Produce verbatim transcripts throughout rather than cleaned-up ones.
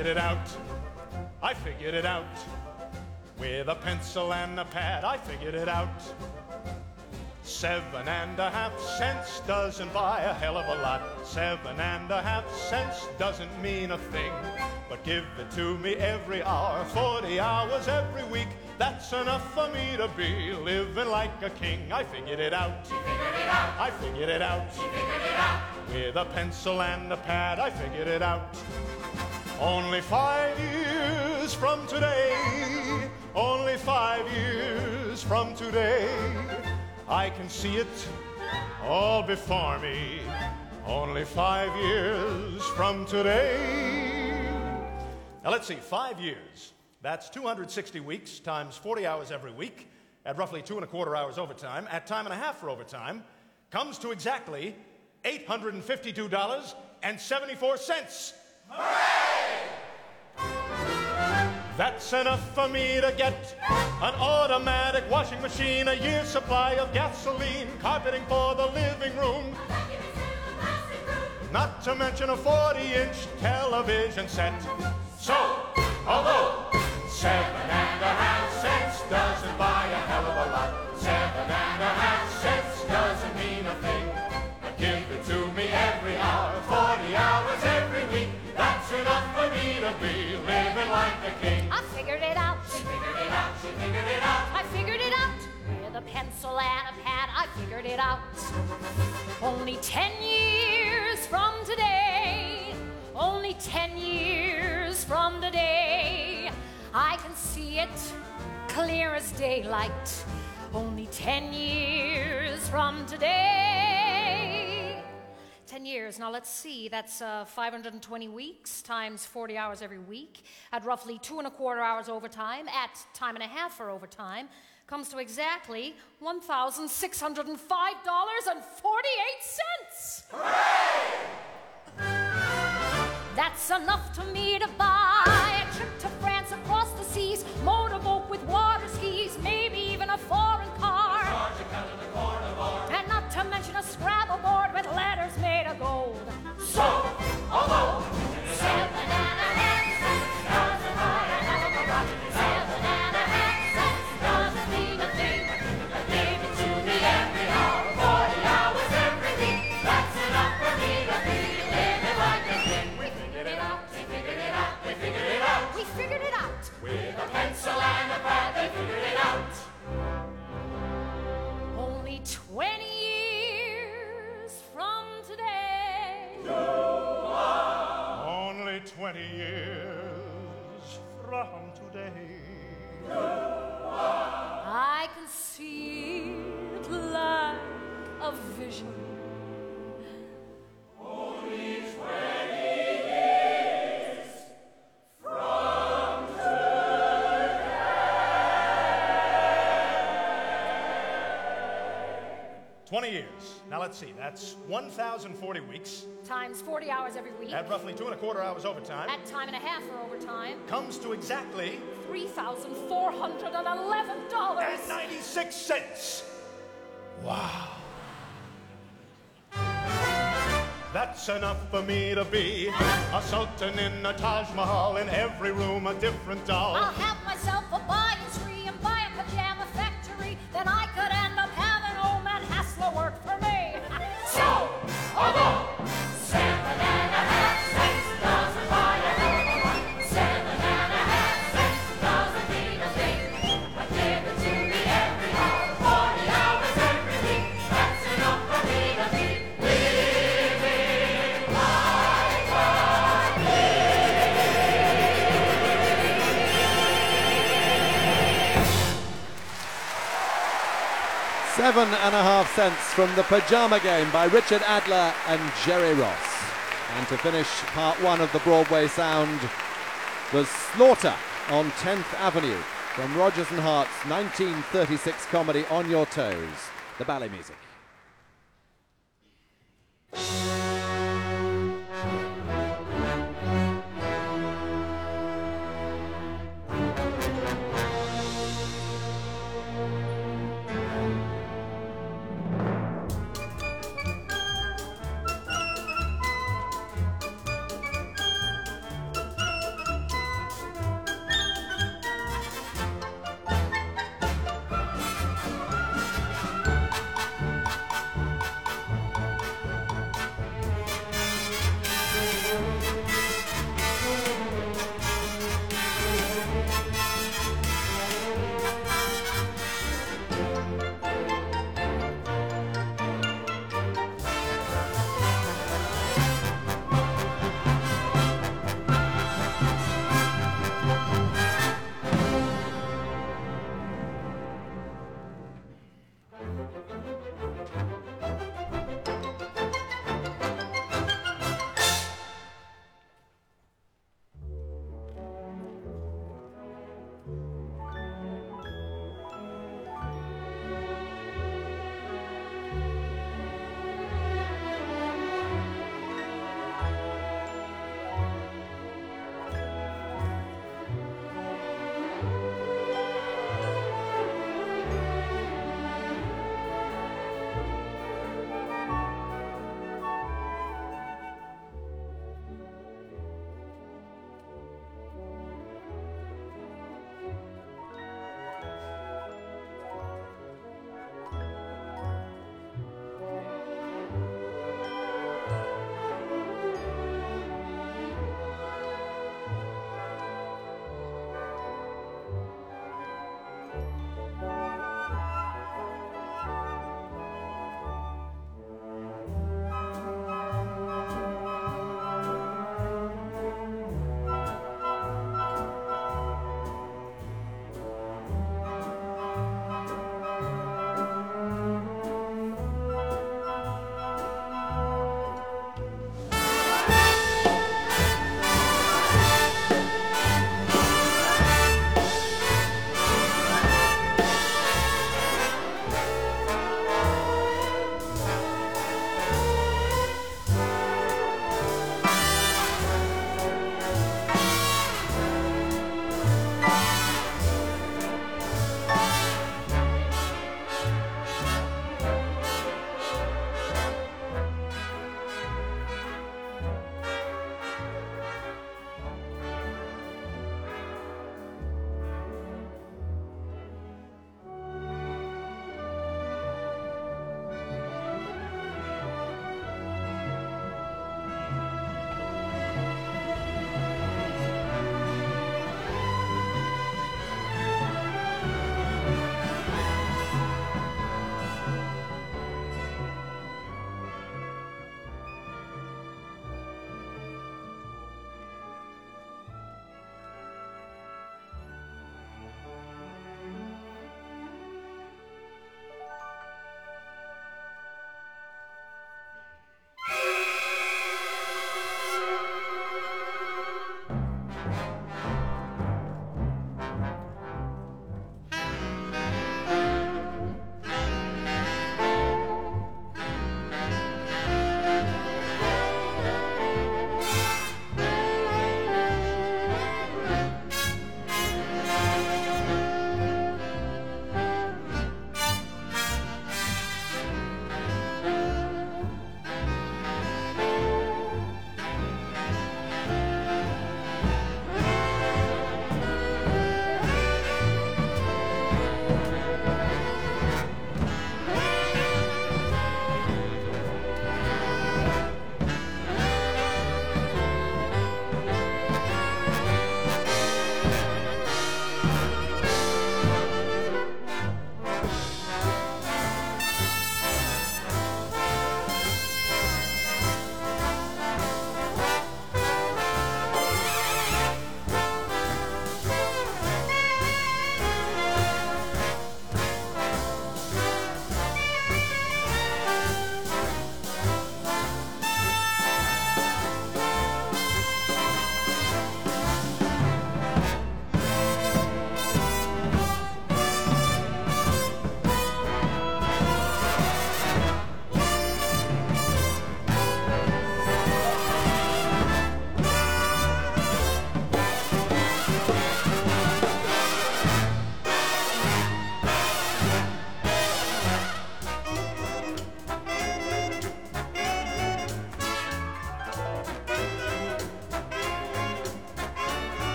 figured it out. I figured it out. With a pencil and a pad, I figured it out. Seven and a half cents doesn't buy a hell of a lot. Seven and a half cents doesn't mean a thing. But give it to me every hour, forty hours every week. That's enough for me to be living like a king. I figured it out. She figured it out. I figured it out. She figured it out. With a pencil and a pad, I figured it out. Only five years from today, only five years from today, I can see it all before me. Only five years from today. Now let's see, five years. That's two hundred sixty weeks times forty hours every week at roughly two and a quarter hours overtime, at time and a half for overtime, comes to exactly eight hundred fifty-two dollars and seventy-four cents. Hooray! That's enough for me to get an automatic washing machine, a year's supply of gasoline, carpeting for the living room, not to mention a forty-inch television set. So, although seven and a half cents doesn't buy a hell of a lot, seven and a half cents doesn't mean a thing. But give it to me every hour, forty hours every week. That's enough for me to be living like a king. I figured it out. She figured it out. She figured it out. I figured it out. With a pencil and a pad, I figured it out. Only ten years from today, only ten years from today, I can see it clear as daylight. Only ten years from today. Ten years. Now let's see, that's uh, five hundred twenty weeks times forty hours every week at roughly two and a quarter hours overtime at time and a half for overtime comes to exactly one thousand six hundred five dollars and forty-eight cents. Hooray! That's enough to me to buy a trip to France across the seas, motorboat with water skis, maybe even a foreign car. And not to mention a Scrabble board with letters made of gold. So, although Seven and a half cents doesn't buy a hell of a lot. Seven and a half cents doesn't mean a thing. give it to me every hour, forty hours every week. That's enough for me to be living like a king. We figured it out. We figured it out. We figured it out. We figured it out. With a pencil and a pad, they figured it out. Only twenty years from today. Only twenty years from today. I can see it like a vision. twenty years. Now let's see, that's one thousand forty weeks Times forty hours every week. at roughly two and a quarter hours overtime. At time and a half for overtime. Comes to exactly three thousand four hundred eleven dollars. and ninety-six cents. Wow. That's enough for me to be a sultan in a Taj Mahal, in every room a different doll. I'll have myself a buying spree and buy a pajama factory. Then I could end up having old man Hassler work for me. So, although seven and a half cents doesn't buy a hell of a lot, seven and a half cents doesn't mean a thing. But give it to me every hour, forty hours every week. That's enough for me to be living like a Seven and a half cents from The Pajama Game by Richard Adler and Jerry Ross. And to finish part one of the Broadway sound was Slaughter on tenth Avenue from Rodgers and Hart's nineteen thirty-six comedy On Your Toes, the ballet music.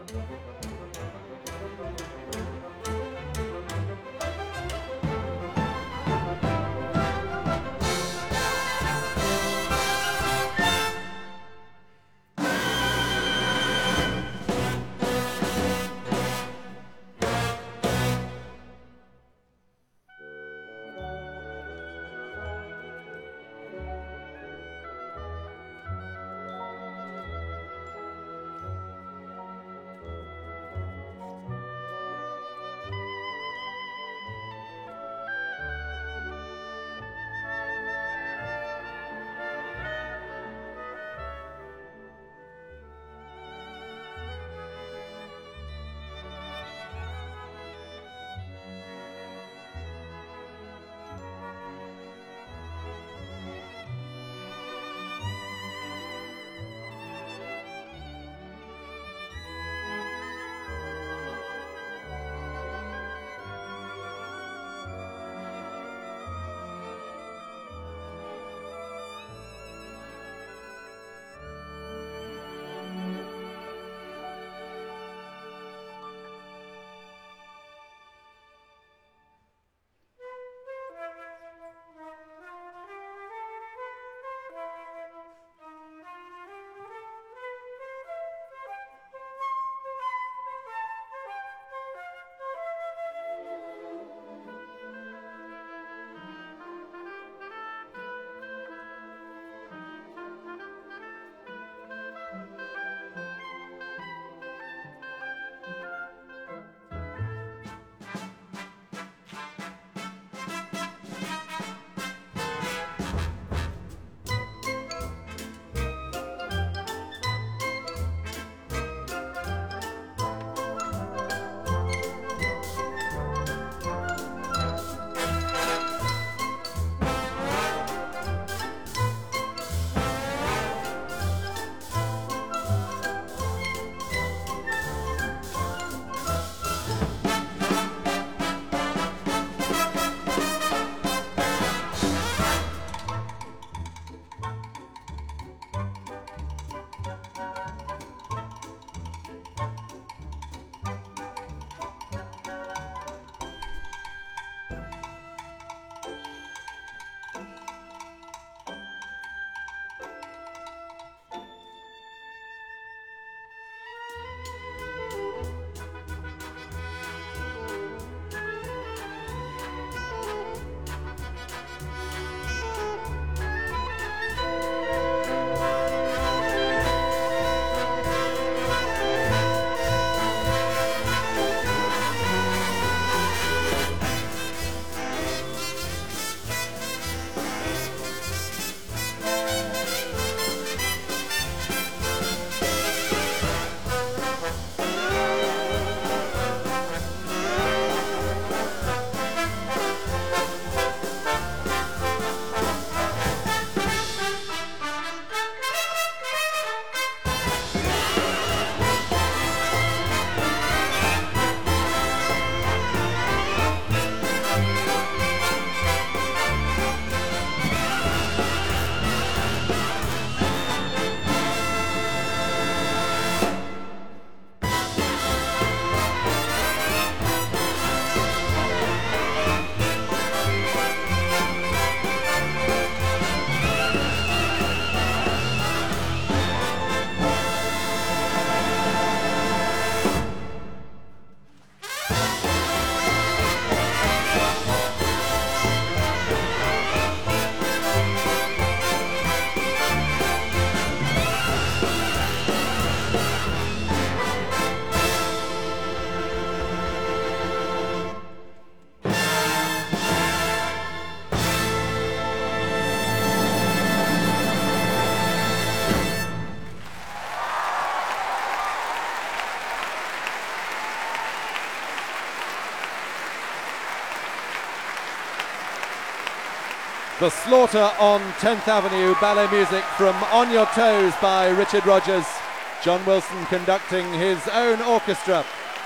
The Slaughter on tenth Avenue, ballet music from On Your Toes by Richard Rodgers. John Wilson conducting his own orchestra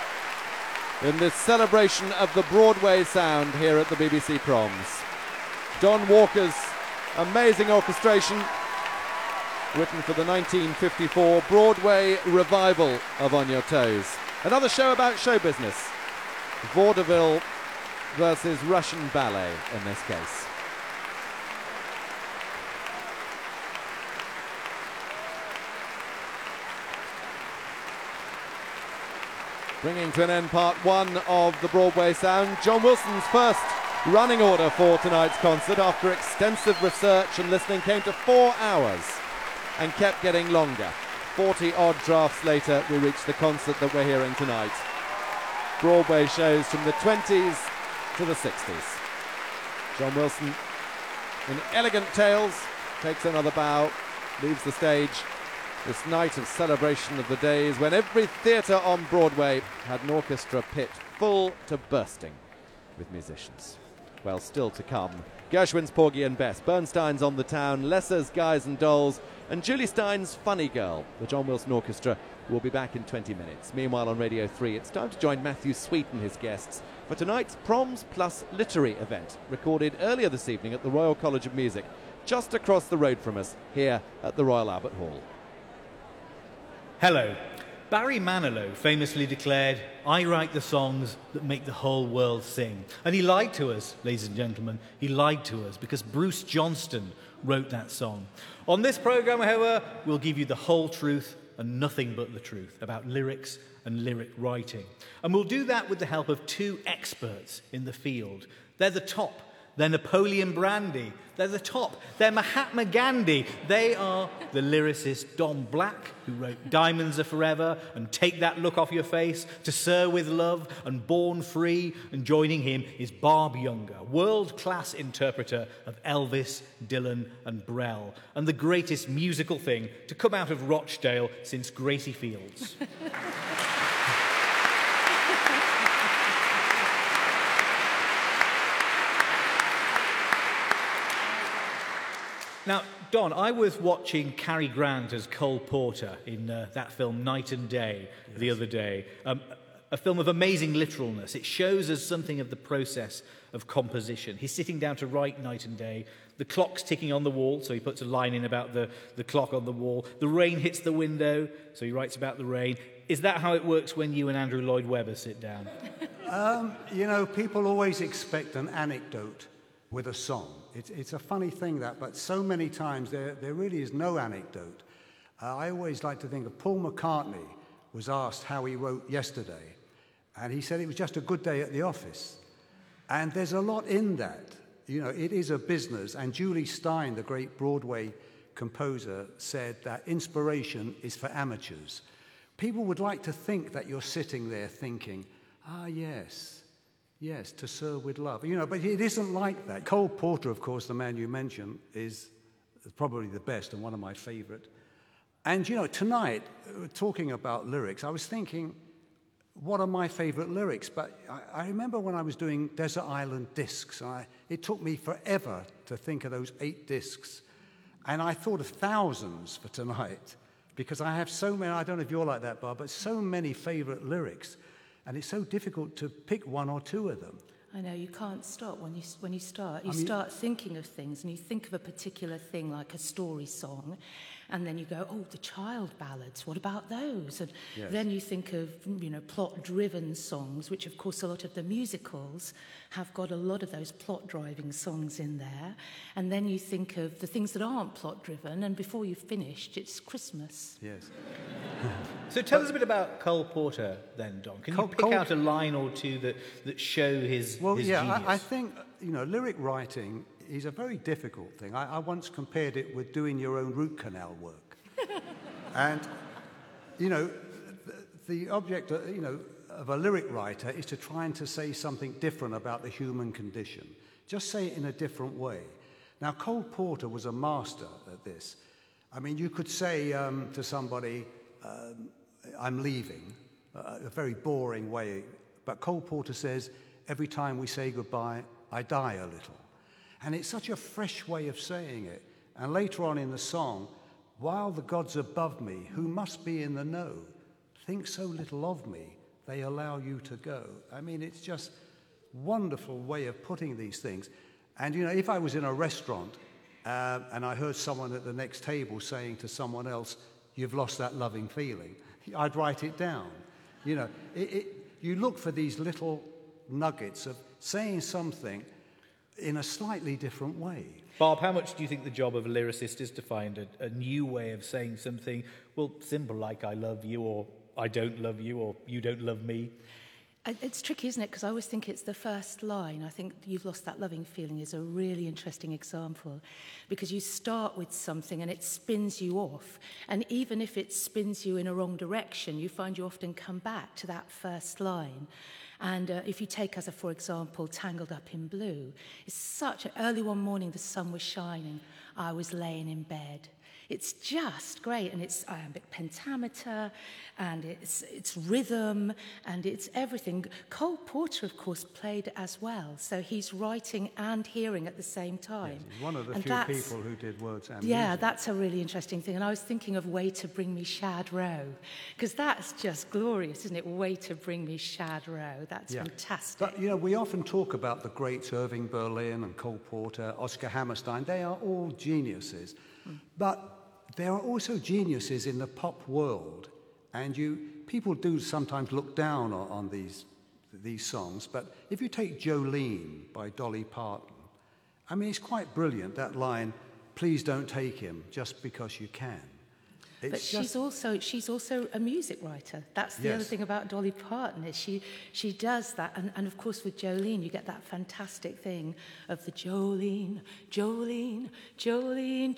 in this celebration of the Broadway sound here at the B B C Proms. Don Walker's amazing orchestration written for the nineteen fifty-four Broadway revival of On Your Toes. Another show about show business. Vaudeville versus Russian ballet in this case. Bringing to an end part one of the Broadway Sound, John Wilson's first running order for tonight's concert after extensive research and listening came to four hours and kept getting longer. forty odd drafts later we reached the concert that we're hearing tonight. Broadway shows from the twenties to the sixties. John Wilson in elegant tails takes another bow, leaves the stage. This night of celebration of the days when every theatre on Broadway had an orchestra pit full to bursting with musicians. Well, still to come, Gershwin's Porgy and Bess, Bernstein's On the Town, Lesser's Guys and Dolls, and Julie Stein's Funny Girl. The John Wilson Orchestra will be back in twenty minutes. Meanwhile, on Radio three, it's time to join Matthew Sweet and his guests for tonight's Proms Plus Literary event, recorded earlier this evening at the Royal College of Music, just across the road from us, here at the Royal Albert Hall. Hello. Barry Manilow famously declared, "I write the songs that make the whole world sing." And he lied to us, ladies and gentlemen. He lied to us because Bruce Johnston wrote that song. On this programme, however, we'll give you the whole truth and nothing but the truth about lyrics and lyric writing. And we'll do that with the help of two experts in the field. They're the top. They're Napoleon Brandy. They're the top. They're Mahatma Gandhi. They are the lyricist Don Black, who wrote Diamonds Are Forever and Take That Look Off Your Face, To Sir With Love and Born Free. And joining him is Barb Younger, world-class interpreter of Elvis, Dylan and Brel, and the greatest musical thing to come out of Rochdale since Gracie Fields. Now, Don, I was watching Cary Grant as Cole Porter in uh, that film Night and Day yes. the other day. Um, a film of amazing literalness. It shows us something of the process of composition. He's sitting down to write Night and Day. The clock's ticking on the wall, so he puts a line in about the, the clock on the wall. The rain hits the window, so he writes about the rain. Is that how it works when you and Andrew Lloyd Webber sit down? Um, you know, people always expect an anecdote with a song. It's, it's a funny thing, that, but so many times there, there really is no anecdote. Uh, I always like to think of Paul McCartney was asked how he wrote Yesterday, and he said it was just a good day at the office. And there's a lot in that. You know, it is a business, and Julie Stein, the great Broadway composer, said that inspiration is for amateurs. People would like to think that you're sitting there thinking, ah, yes, Yes, To Sir With Love. You know, but it isn't like that. Cole Porter, of course, the man you mentioned, is probably the best and one of my favorite. And, you know, tonight, talking about lyrics, I was thinking, what are my favorite lyrics? But I, I remember when I was doing Desert Island Discs, I, it took me forever to think of those eight discs. And I thought of thousands for tonight, because I have so many, I don't know if you're like that, Bob, but so many favorite lyrics. And it's so difficult to pick one or two of them. I know, you can't stop when you, when you start. You I mean, start thinking of things, and you think of a particular thing, like a story song, and then you go, oh, the child ballads, what about those? And yes. then you think of, you know, plot-driven songs, which, of course, a lot of the musicals have got a lot of those plot-driving songs in there. And then you think of the things that aren't plot-driven, and before you've finished, it's Christmas. Yes. So tell us a bit about Cole Porter then, Don. Can Cole, you pick Cole, out a line or two that, that show his, well, his yeah, genius? I, I think, you know, lyric writing is a very difficult thing. I, I once compared it with doing your own root canal work. And, you know, the, the object, uh, you know, of a lyric writer is to try and to say something different about the human condition. Just say it in a different way. Now, Cole Porter was a master at this. I mean, you could say um, to somebody, um, I'm leaving, uh, a very boring way, but Cole Porter says, every time we say goodbye, I die a little. And it's such a fresh way of saying it. And later on in the song, while the gods above me, who must be in the know, think so little of me, they allow you to go. I mean, it's just wonderful way of putting these things. And, you know, if I was in a restaurant uh, and I heard someone at the next table saying to someone else, "You've lost that loving feeling," I'd write it down. You know, it, it, you look for these little nuggets of saying something in a slightly different way. Bob, how much do you think the job of a lyricist is to find a, a new way of saying something, well, simple like I love you, or I don't love you, or you don't love me? It's tricky, isn't it? Because I always think it's the first line. I think "You've Lost That Loving Feeling" is a really interesting example, because you start with something and it spins you off. And even if it spins you in a wrong direction, you find you often come back to that first line. And uh, if you take as a, for example, "Tangled Up in Blue," it's such an early one morning, the sun was shining, I was laying in bed. It's just great, and it's iambic pentameter, and it's it's rhythm, and it's everything. Cole Porter, of course, played as well, so he's writing and hearing at the same time. Yes, he's one of the and few that's- people who did words and Yeah, music. that's a really interesting thing. And I was thinking of "Way to Bring Me Shad Row," because that's just glorious, isn't it? "Way to Bring Me Shad Row." That's Yeah. fantastic. But, you know, we often talk about the greats, Irving Berlin and Cole Porter, Oscar Hammerstein. They are all geniuses. Mm. But there are also geniuses in the pop world. And you people do sometimes look down on, on these, these songs. But if you take "Jolene" by Dolly Parton, I mean, it's quite brilliant, that line, "Please don't take him just because you can." It's But she's just- also she's also a music writer. That's the Yes. other thing about Dolly Parton, is she she does that, and, and of course with Jolene you get that fantastic thing of the Jolene, Jolene, Jolene,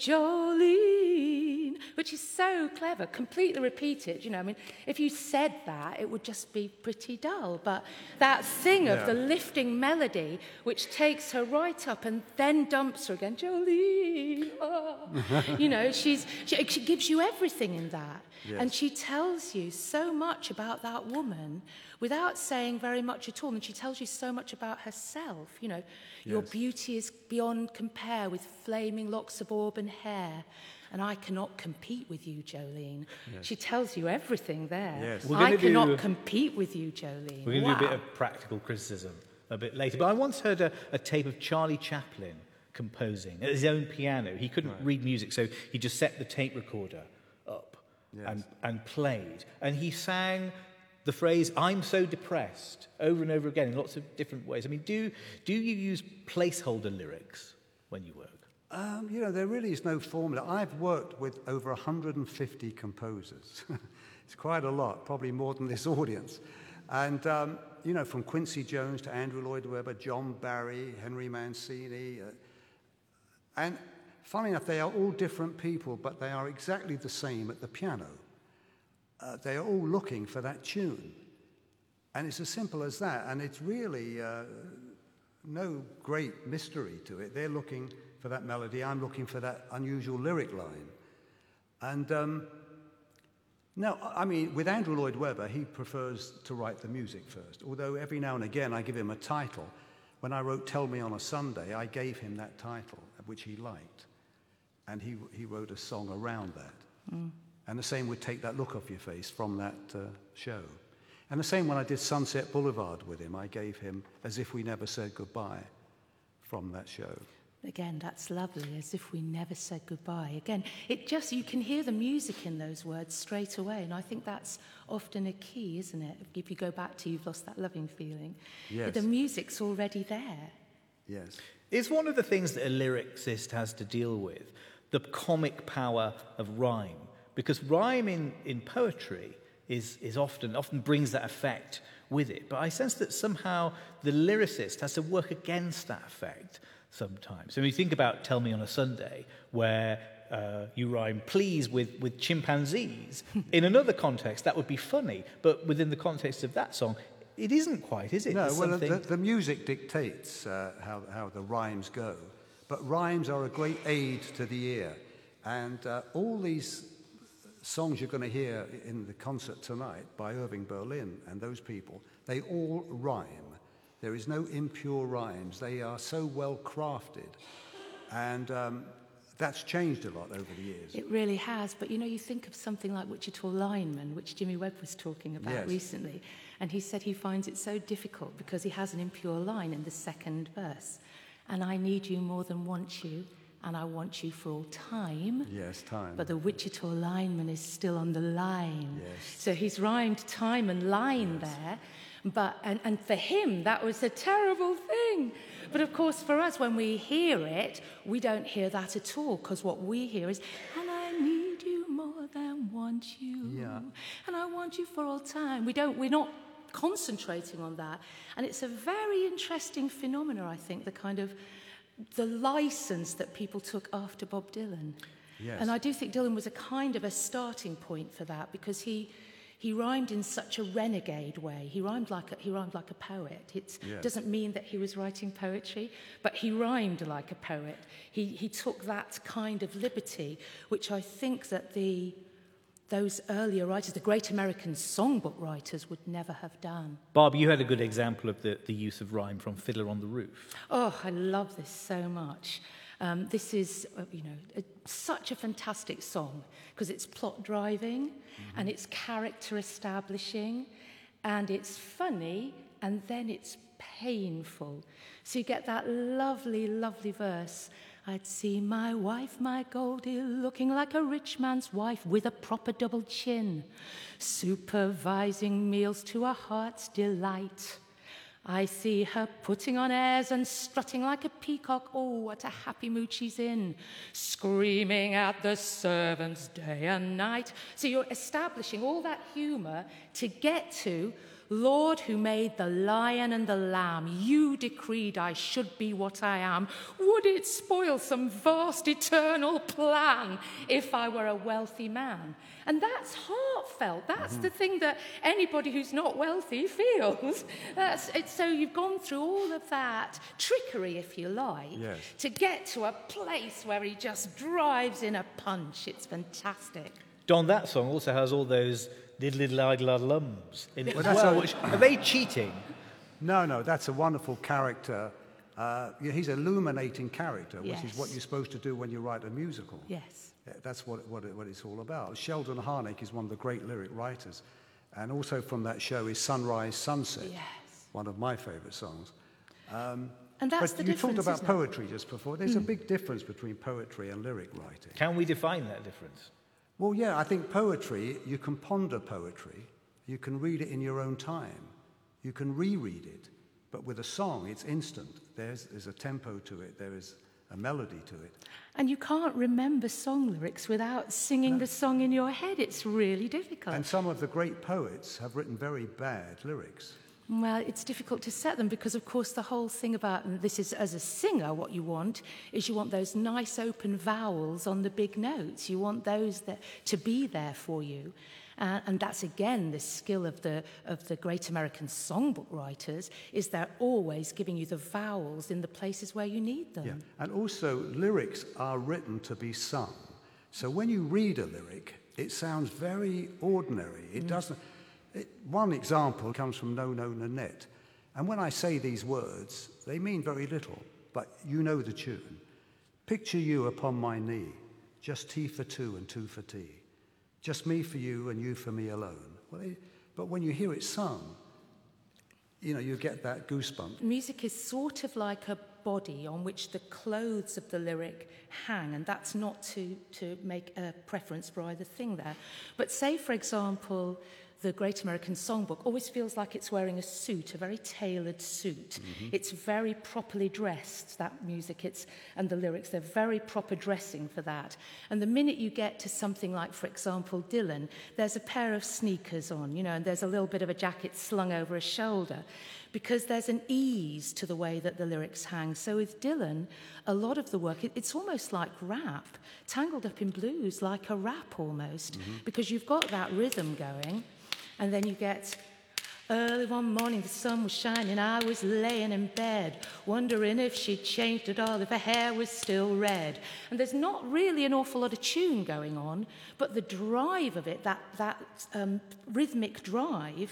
Jolene, which is so clever, completely repeated. You know, I mean, if you said that, it would just be pretty dull. But that thing of Yeah. the lifting melody, which takes her right up and then dumps her again, Jolene. Oh. You know, she's she, she gives you everything. In that. Yes. And she tells you so much about that woman without saying very much at all. And she tells you so much about herself. You know, your Yes. beauty is beyond compare with flaming locks of auburn hair. And I cannot compete with you, Jolene. Yes. She tells you everything there. Yes. We're I gonna cannot do- compete with you, Jolene. We're going to wow. do a bit of practical criticism a bit later. But I once heard a, a tape of Charlie Chaplin composing at his own piano. He couldn't Right. read music, so he just set the tape recorder up Yes. and, and played. And he sang the phrase, "I'm so depressed," over and over again in lots of different ways. I mean, do, do you use placeholder lyrics when you work? Um, you know, there really is no formula. I've worked with over one hundred fifty composers. It's quite a lot, probably more than this audience. And, um, you know, from Quincy Jones to Andrew Lloyd Webber, John Barry, Henry Mancini. Uh, and funny enough, they are all different people, but they are exactly the same at the piano. Uh, they are all looking for that tune. And it's as simple as that. And it's really uh, no great mystery to it. They're looking for that melody. I'm looking for that unusual lyric line. And um, no, I mean, with Andrew Lloyd Webber, he prefers to write the music first. Although every now and again I give him a title. When I wrote "Tell Me on a Sunday," I gave him that title, which he liked. And he, he wrote a song around that. Mm. And the same would "Take That Look Off Your Face" from that uh, show. And the same when I did "Sunset Boulevard" with him, I gave him "As If We Never Said Goodbye" from that show. Again, that's lovely, "As If We Never Said Goodbye." Again, it just, you can hear the music in those words straight away, and I think that's often a key, isn't it? If you go back to "You've Lost That Loving Feeling," Yes. the music's already there. Yes. It's one of the things that a lyricist has to deal with, the comic power of rhyme. Because rhyme in, in poetry is, is often, often brings that effect with it. But I sense that somehow the lyricist has to work against that effect sometimes. So when you think about "Tell Me on a Sunday," where uh, you rhyme "please" with, with chimpanzees, in another context that would be funny, but within the context of that song, it isn't quite, is it? No, There's well, something- the, the music dictates uh, how, how the rhymes go. But rhymes are a great aid to the ear. And uh, all these songs you're going to hear in the concert tonight by Irving Berlin and those people, they all rhyme. There is no impure rhymes. They are so well crafted. And um, that's changed a lot over the years. It really has, but you know, you think of something like Wichita Lineman, which Jimmy Webb was talking about Yes. recently, and he said he finds it so difficult because he has an impure line in the second verse. "And I need you more than want you, and I want you for all time. Yes, time. But the Wichita lineman is still on the line. Yes. So he's rhymed time and line Yes. there. But and, and for him, that was a terrible thing. But of course, for us, when we hear it, we don't hear that at all, because what we hear is, and I need you more than want you. Yeah. And I want you for all time. We don't, we're not concentrating on that. And it's a very interesting phenomenon, I think, the kind of the license that people took after Bob Dylan. Yes. And I do think Dylan was a kind of a starting point for that, because he he rhymed in such a renegade way. He rhymed like a, he rhymed like a poet. It Yes. doesn't mean that he was writing poetry, but he rhymed like a poet. He he took that kind of liberty, which I think that the those earlier writers, the great American songbook writers, would never have done. Barb, you had a good example of the, the use of rhyme from Fiddler on the Roof. Oh, I love this so much. Um, this is, uh, you know, a, such a fantastic song, because it's plot driving, mm-hmm. and it's character establishing, and it's funny, and then it's painful. So you get that lovely, lovely verse. I'd see my wife, my Goldie, looking like a rich man's wife with a proper double chin, supervising meals to a heart's delight. I see her putting on airs and strutting like a peacock. Oh, what a happy mood she's in. Screaming at the servants day and night. So you're establishing all that humour to get to, Lord, who made the lion and the lamb, you decreed I should be what I am. Would it spoil some vast eternal plan if I were a wealthy man? And that's heartfelt. That's mm-hmm. the thing that anybody who's not wealthy feels. That's it. So you've gone through all of that trickery, if you like, yes. to get to a place where he just drives in a punch. It's fantastic. Don, that song also has all those diddly-diddly-lums in it Well, as that's well. a- Which, are they cheating? No, no, that's a wonderful character. Uh, yeah, he's an illuminating character, which Yes. is what you're supposed to do when you write a musical. Yes. Yeah, That's what, what, it, what it's all about. Sheldon Harnick is one of the great lyric writers. And also from that show is Sunrise, Sunset, Yes. one of my favourite songs. And that's but the you difference, talked about isn't it? poetry just before. There's a big difference between poetry and lyric writing. Can we define that difference? Well, yeah, I think poetry, you can ponder poetry. You can read it in your own time. You can reread it. But with a song, it's instant. There's, there's a tempo to it. There is a melody to it. And you can't remember song lyrics without singing No. the song in your head. It's really difficult. And some of the great poets have written very bad lyrics. Well, it's difficult to set them because, of course, the whole thing about, and this is as a singer, what you want is you want those nice open vowels on the big notes. You want those that, to be there for you. Uh, and that's, again, the skill of the, of the great American songbook writers, is they're always giving you the vowels in the places where you need them. Yeah. And also, lyrics are written to be sung. So when you read a lyric, it sounds very ordinary. It Mm. doesn't... It, one example comes from No No Nanette. And when I say these words, they mean very little, but you know the tune. Picture you upon my knee, just tea for two and two for tea. Just me for you and you for me alone. Well, they, but when you hear it sung, you know, you get that goosebump. Music is sort of like a body on which the clothes of the lyric hang, and that's not to, to make a preference for either thing there. But say, for example, the Great American Songbook always feels like it's wearing a suit, a very tailored suit. Mm-hmm. It's very properly dressed, that music, it's, and the lyrics, they're very proper dressing for that. And the minute you get to something like, for example, Dylan, there's a pair of sneakers on, you know, and there's a little bit of a jacket slung over his shoulder, because there's an ease to the way that the lyrics hang. So with Dylan, a lot of the work, it, it's almost like rap, tangled up in blues, like a rap almost, mm-hmm. because you've got that rhythm going. And then you get, early one morning, the sun was shining, I was laying in bed, wondering if she'd changed at all, if her hair was still red. And there's not really an awful lot of tune going on, but the drive of it, that, that um, rhythmic drive,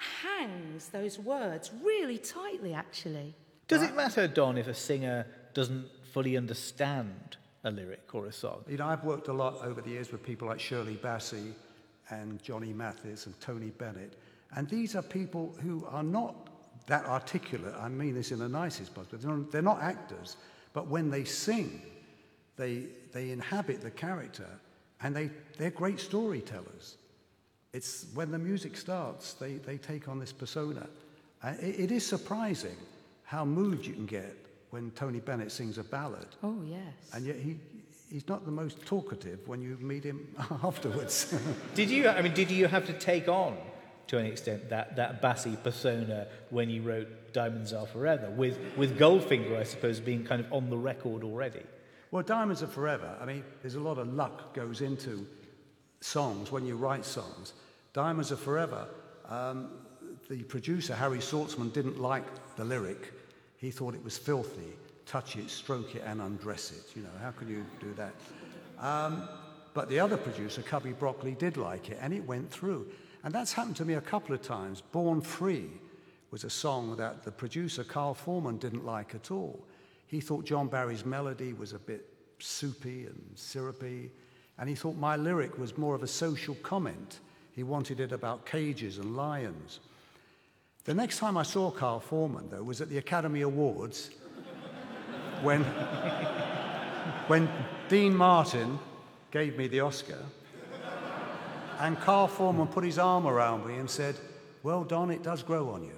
hangs those words really tightly, actually. Does it matter, Don, if a singer doesn't fully understand a lyric or a song? You know, I've worked a lot over the years with people like Shirley Bassey and Johnny Mathis and Tony Bennett. And these are people who are not that articulate. I mean this in the nicest possible. They're not, they're not actors. But when they sing, they, they inhabit the character, and they, they're great storytellers. It's when the music starts, they, they take on this persona. Uh, it, it is surprising how moved you can get when Tony Bennett sings a ballad. Oh, yes. And yet he, he's not the most talkative when you meet him afterwards. Did you, I mean, did you have to take on, to an extent, that, that bassy persona when you wrote Diamonds Are Forever, with, with Goldfinger, I suppose, being kind of on the record already? Well, Diamonds Are Forever, I mean, there's a lot of luck goes into songs when you write songs. Diamonds Are Forever, um, the producer, Harry Saltzman, didn't like the lyric. He thought it was filthy. Touch it, stroke it, and undress it. You know, how can you do that? Um, but the other producer, Cubby Broccoli, did like it, and it went through. And that's happened to me a couple of times. Born Free was a song that the producer, Carl Foreman, didn't like at all. He thought John Barry's melody was a bit soupy and syrupy, and he thought my lyric was more of a social comment. He wanted it about cages and lions. The next time I saw Carl Foreman, though, was at the Academy Awards when, when Dean Martin gave me the Oscar, and Carl Foreman put his arm around me and said, "Well, Don, it does grow on you."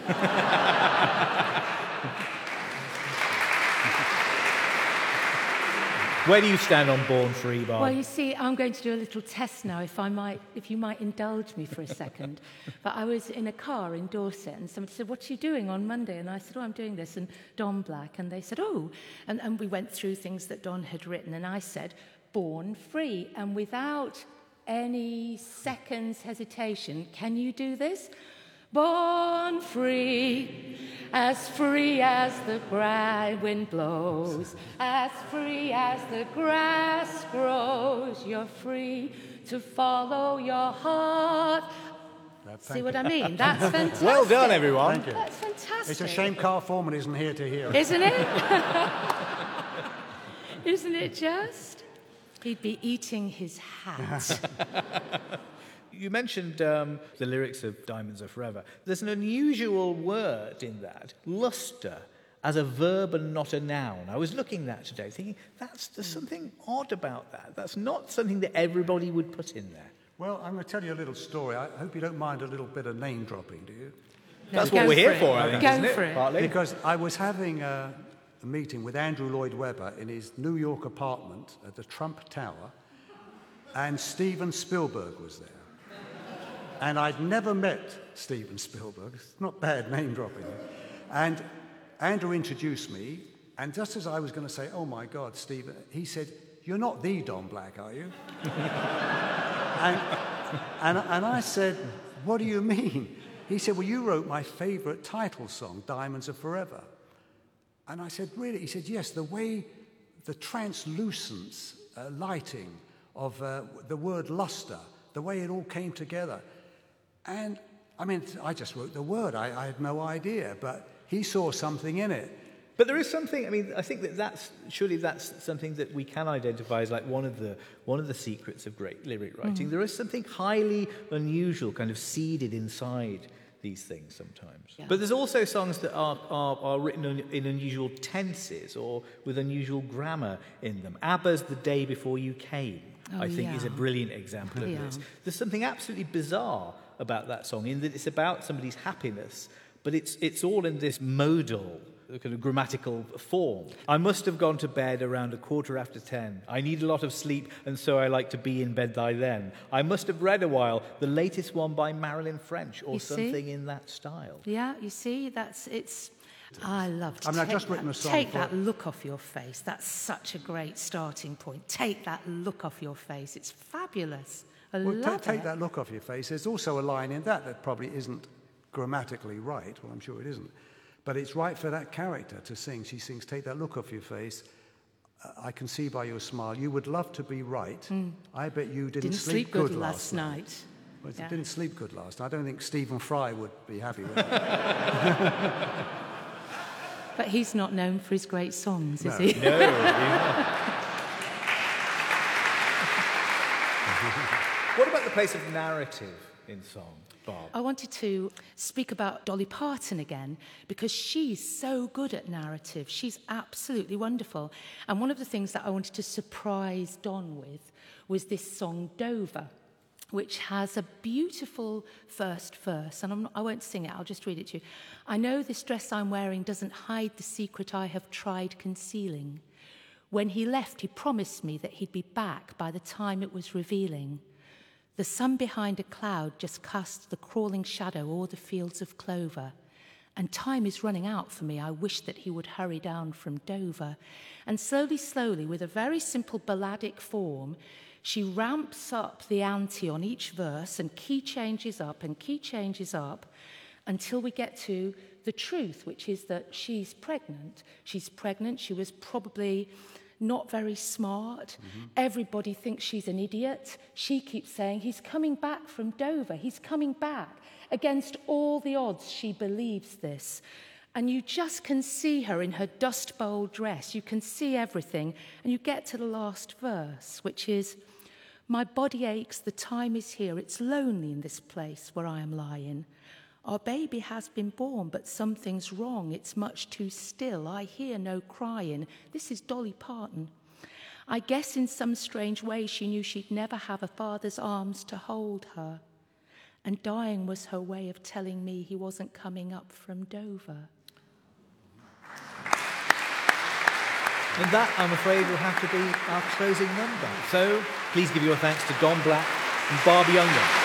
Where do you stand on Born Free, Barb? Well, you see, I'm going to do a little test now, if I might, if you might indulge me for a second. But I was in a car in Dorset, and somebody said, "What are you doing on Monday?" And I said, "Oh, I'm doing this," and Don Black. And they said, "Oh." And, and we went through things that Don had written, and I said, "Born Free." And without any seconds hesitation, can you do this? Born free, as free as the gra- wind blows, as free as the grass grows. You're free to follow your heart. See what I mean? That's fantastic. Well done, everyone. Thank you. That's fantastic. It's a shame Carl Foreman isn't here to hear it. Isn't it? Isn't it just? He'd be eating his hat. You mentioned um, the lyrics of Diamonds Are Forever. There's an unusual word in that, luster, as a verb and not a noun. I was looking at that today, thinking, that's, there's something odd about that. That's not something that everybody would put in there. Well, I'm going to tell you a little story. I hope you don't mind a little bit of name dropping, do you? No, That's go what we're here it. for, I think, Go isn't it? for it. Partly. Because I was having a, a meeting with Andrew Lloyd Webber in his New York apartment at the Trump Tower, and Steven Spielberg was there. And I'd never met Steven Spielberg. It's not bad name dropping. And Andrew introduced me, and just as I was going to say, "Oh my God, Steven," he said, "You're not the Don Black, are you?" and, and, and I said, "What do you mean?" He said, "Well, you wrote my favorite title song, Diamonds Are Forever." And I said, "Really?" He said, "Yes, the way, the translucence, uh, lighting of uh, the word luster, the way it all came together." And, I mean, I just wrote the word. I, I had no idea, but he saw something in it. But there is something, I mean, I think that that's, surely that's something that we can identify as like one of the, one of the secrets of great lyric writing. Mm. There is something highly unusual kind of seeded inside these things sometimes. Yeah. But there's also songs that are, are, are written in, in unusual tenses or with unusual grammar in them. ABBA's The Day Before You Came, oh, I think, yeah. is a brilliant example of yeah. this. There's something absolutely bizarre about that song in that it's about somebody's happiness, but it's it's all in this modal kind of grammatical form. I must have gone to bed around a quarter after ten. I need a lot of sleep, and so I like to be in bed by then. I must have read a while the latest one by Marilyn French or you something see? in that style. Yeah, you see, that's it's. I love to I mean, take, I've just that, written a song take for that look off your face. That's such a great starting point. Take that look off your face. It's fabulous. I well, love t- take it. that look off your face. There's also a line in that that probably isn't grammatically right. Well, I'm sure it isn't. But it's right for that character to sing. She sings, "Take that look off your face. Uh, I can see by your smile. You would love to be right. Mm. I bet you didn't, didn't sleep, sleep good, good last night." night. Well, yeah. Didn't sleep good last night. I don't think Stephen Fry would be happy with that. But he's not known for his great songs, no. is he? No, he's not. What about the place of narrative in song, Bob? I wanted to speak about Dolly Parton again because she's so good at narrative. She's absolutely wonderful. And one of the things that I wanted to surprise Don with was this song Dover, which has a beautiful first verse. And I'm not, I won't sing it, I'll just read it to you. I know this dress I'm wearing doesn't hide the secret I have tried concealing. When he left, he promised me that he'd be back by the time it was revealing. The sun behind a cloud just cast the crawling shadow o'er the fields of clover. And time is running out for me. I wish that he would hurry down from Dover. And slowly, slowly, with a very simple balladic form, she ramps up the ante on each verse and key changes up and key changes up until we get to the truth, which is that she's pregnant. She's pregnant. She was probably not very smart. Mm-hmm. Everybody thinks she's an idiot. She keeps saying, he's coming back from Dover. He's coming back. Against all the odds, she believes this. And you just can see her in her Dust Bowl dress. You can see everything. And you get to the last verse, which is, my body aches, the time is here. It's lonely in this place where I am lying. Our baby has been born, but something's wrong. It's much too still. I hear no crying. This is Dolly Parton. I guess in some strange way she knew she'd never have a father's arms to hold her. And dying was her way of telling me he wasn't coming up from Dover. And that, I'm afraid, will have to be our closing number. So please give your thanks to Don Black and Barb Younger.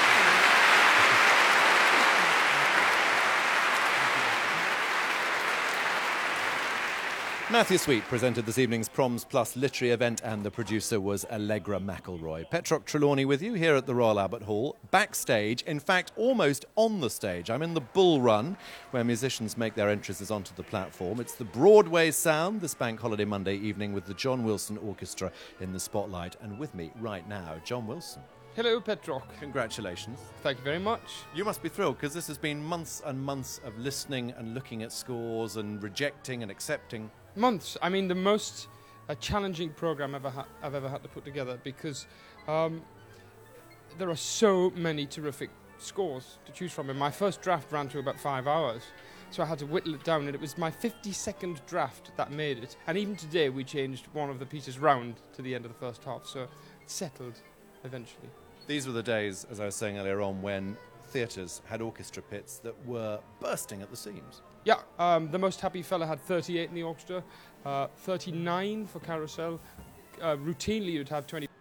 Matthew Sweet presented this evening's Proms Plus literary event, and the producer was Allegra McElroy. Petroc Trelawney with you here at the Royal Albert Hall, backstage, in fact almost on the stage. I'm in the Bull Run, where musicians make their entrances onto the platform. It's the Broadway sound this Bank Holiday Monday evening with the John Wilson Orchestra in the spotlight. And with me right now, John Wilson. Hello, Petroc. Congratulations. Thank you very much. You must be thrilled, because this has been months and months of listening and looking at scores and rejecting and accepting. Months. I mean, the most uh, challenging program ever ha- I've ever had to put together, because um, there are so many terrific scores to choose from. And my first draft ran to about five hours, so I had to whittle it down, and it was my fifty-second draft that made it. And even today, we changed one of the pieces round to the end of the first half, so it settled eventually. These were the days, as I was saying earlier on, when theatres had orchestra pits that were bursting at the seams. Yeah, um, The Most Happy Fella had thirty-eight in the orchestra, uh, thirty-nine for Carousel. Uh, routinely, you'd have twenty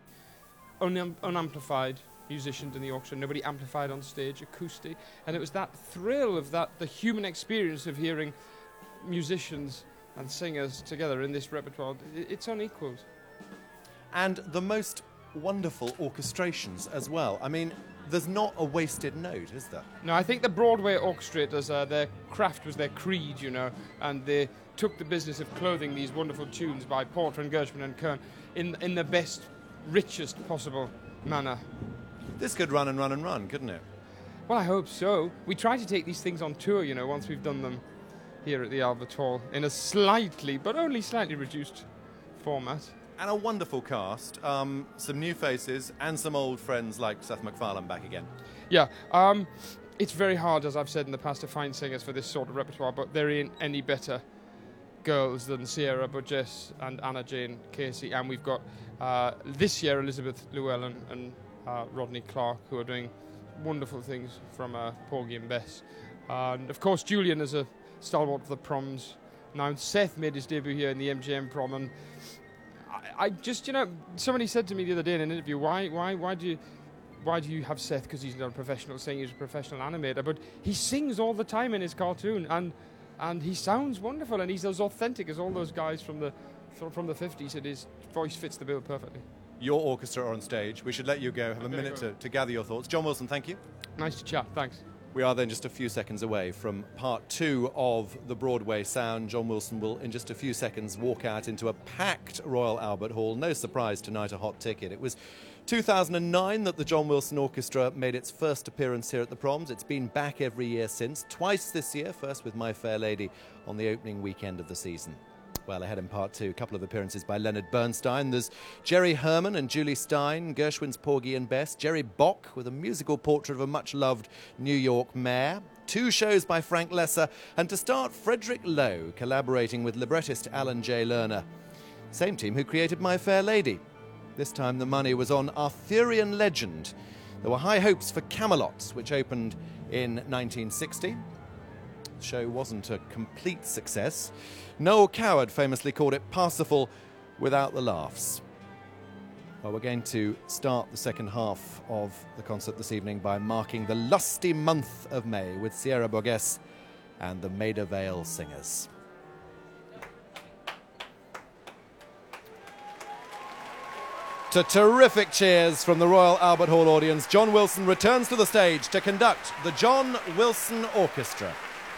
un- unamplified musicians in the orchestra. Nobody amplified on stage, acoustic, and it was that thrill of that, the human experience of hearing musicians and singers together in this repertoire. It's unequalled. And the most wonderful orchestrations as well. I mean, there's not a wasted note, is there? No, I think the Broadway orchestrators, uh, their craft was their creed, you know, and they took the business of clothing these wonderful tunes by Porter and Gershwin and Kern in in the best, richest possible manner. This could run and run and run, couldn't it? Well, I hope so. We try to take these things on tour, you know, once we've done them here at the Albert Hall in a slightly, but only slightly reduced format. And a wonderful cast, um, some new faces and some old friends like Seth MacFarlane back again. Yeah, um, it's very hard, as I've said in the past, to find singers for this sort of repertoire, but there ain't any better girls than Sierra Burgess and Anna Jane Casey, and we've got uh, this year Elizabeth Llewellyn and uh, Rodney Clark, who are doing wonderful things from uh, Porgy and Bess. And of course Julian is a stalwart of the proms. Now Seth made his debut here in the M G M prom, and I, I just, you know, somebody said to me the other day in an interview, why why why do you why do you have Seth? Because he's not a professional singer, he's a professional animator, but he sings all the time in his cartoon, and and he sounds wonderful, and he's as authentic as all those guys from the from the fifties, and his voice fits the bill perfectly. Your orchestra are on stage. We should let you go, have Okay, a minute go. to, to gather your thoughts. John Wilson, thank you. Nice to chat, thanks. We are then just a few seconds away from part two of the Broadway sound. John Wilson will, in just a few seconds, walk out into a packed Royal Albert Hall. No surprise tonight, a hot ticket. It was two thousand nine that the John Wilson Orchestra made its first appearance here at the Proms. It's been back every year since, twice this year, first with My Fair Lady on the opening weekend of the season. well ahead in part two. A couple of appearances by Leonard Bernstein. There's Jerry Herman and Julie Stein, Gershwin's Porgy and Bess, Jerry Bock with a musical portrait of a much-loved New York mayor, two shows by Frank Lesser, and to start, Frederick Lowe collaborating with librettist Alan J. Lerner, same team who created My Fair Lady. This time the money was on Arthurian Legend. There were high hopes for Camelot, which opened in nineteen sixty. The show wasn't a complete success. Noel Coward famously called it Parsifal without the laughs. Well, we're going to start the second half of the concert this evening by marking the lusty month of May with Sierra Burgess and the Maida Vale Singers. To terrific cheers from the Royal Albert Hall audience, John Wilson returns to the stage to conduct the John Wilson Orchestra.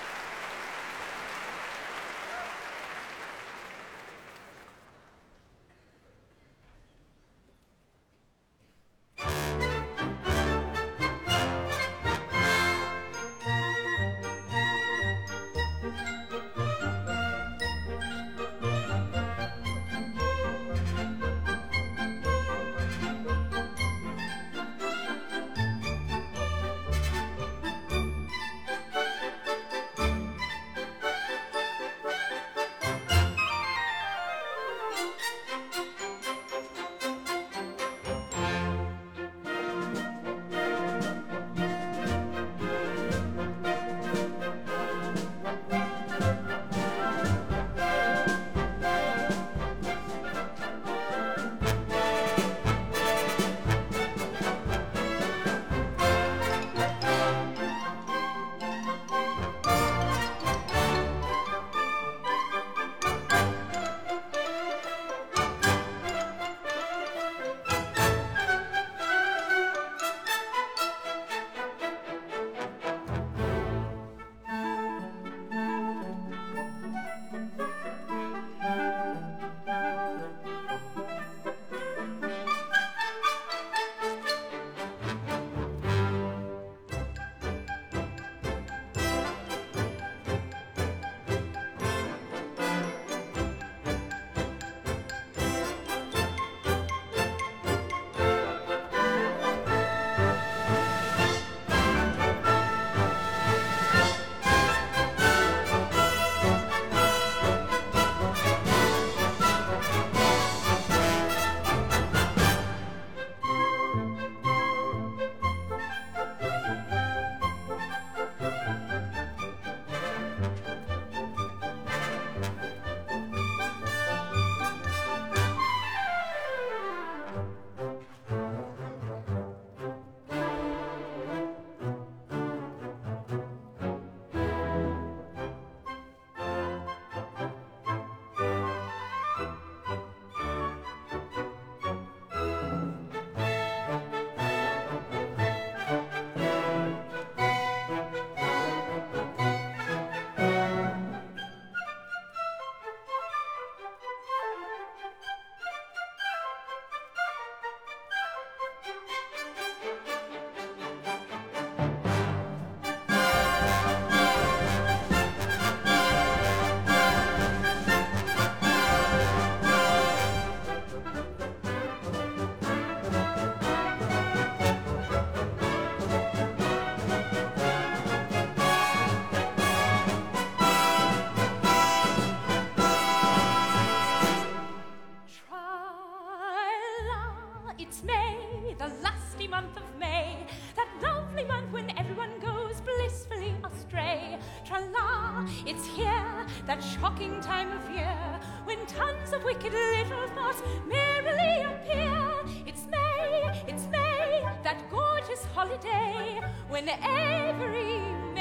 It's here, that shocking time of year, when tons of wicked little thoughts merrily appear. It's May, it's May, that gorgeous holiday, when every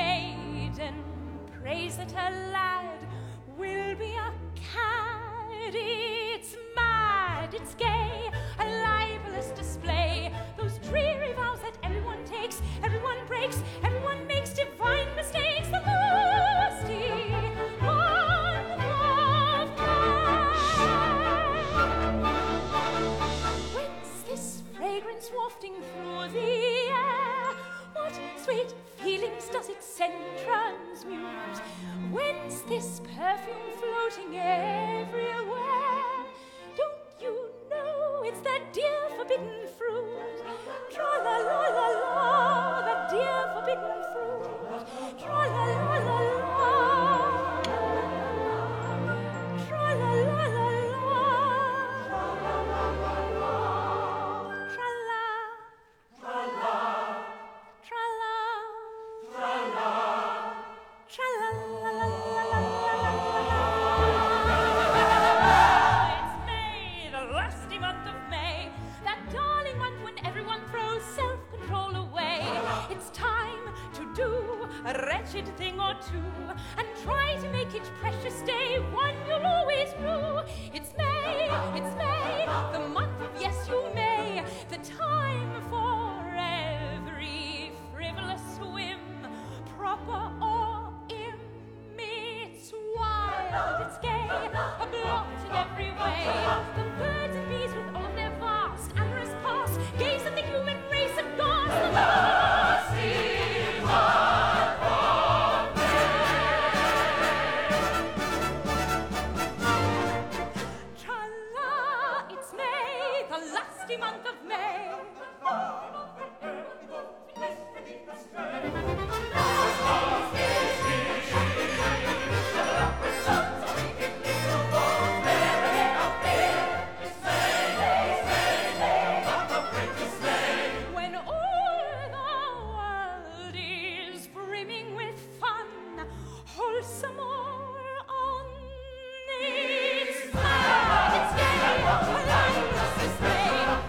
maiden prays that her lad will be a cad. It's mad, it's gay, a libelous display, those dreary vows that everyone takes, everyone breaks, everyone makes divine mistakes. The lusty month of May. Whence this fragrance wafting through the air? What sweet sweet feelings does it send transmute? Whence this perfume floating everywhere? Don't you know it's that dear forbidden fruit? Tra-la-la-la-la, that dear forbidden fruit. Tra-la-la-la-la. A wretched thing or two, and try to make each precious day one you'll always rue. It's May, it's May, the month of yes you may, the time for every frivolous whim, proper or im. It's wild, it's gay, a blot in every way. The birds and bees with all of their vast amorous past gaze at the human race and gasp the nasty month of May. When all the world is brimming with fun, wholesome or on, it's mad, it's gay, alive, it's May.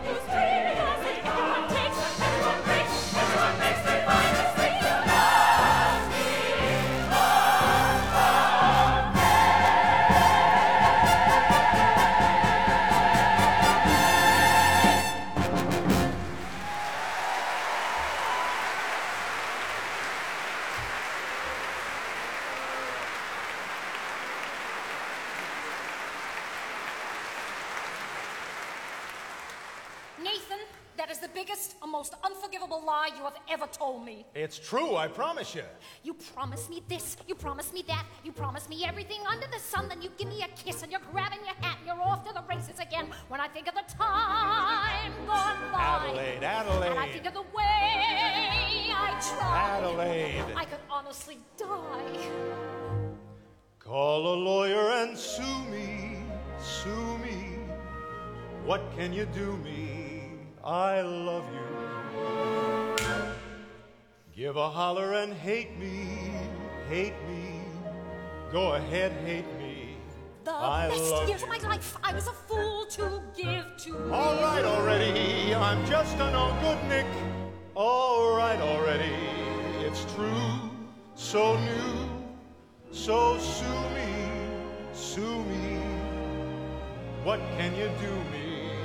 Nathan, that is the biggest and most unforgivable lie you have ever told me. It's true, I promise you. You promised me this, you promised me that, you promised me everything under the sun, then you give me a kiss and you're grabbing your hat and you're off to the races again. When I think of the time gone by, Adelaide, Adelaide. and I think of the way I tried, Adelaide. I could honestly die. Call a lawyer and sue me, sue me. What can you do me? I love you. Give a holler and hate me, hate me. Go ahead, hate me. The I best love years you. of my life I was a fool to give to. All right already, I'm just a no good Nick. All right already, it's true, so new. So sue me, sue me. What can you do me?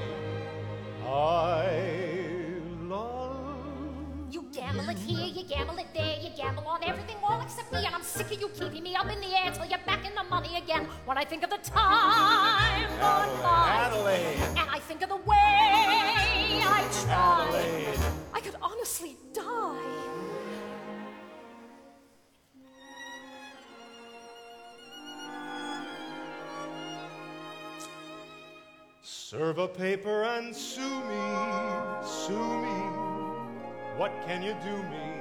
I love You gamble it here, you gamble it there, you gamble on everything all except me, and I'm sick of you keeping me up in the air till you're back in the money again. When I think of the time gone by, Adelaide. and I think of the way I tried, Adelaide. I could honestly die. Serve a paper and sue me, sue me. What can you do me?